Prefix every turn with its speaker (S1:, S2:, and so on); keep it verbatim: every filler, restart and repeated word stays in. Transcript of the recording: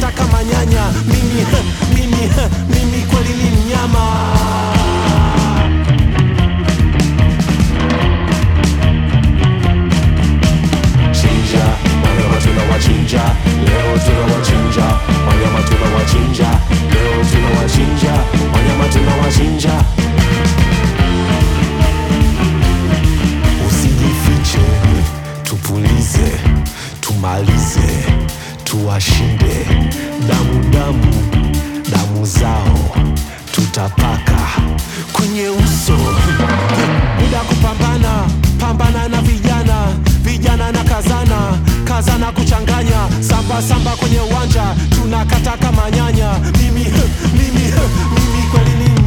S1: tunakata kama nyanya. Mimi, mimi, mimi kweli ni mnyama. Tunawachinja, leo tunawachinja, wanyama tunawachinja, leo tunawachinja, wanyama tunawachinja. Usijifiche, tupulize, tumalize, tuwashinde. Damu damu, damu zao tutapaka kwenye uso. Muda kupambana, pambana na vijana, vijana na kazana, kazana kuchanganya, samba samba kwenye uwanja, tunakata kama nyanya. Mimi, mimi, mimi kweli ni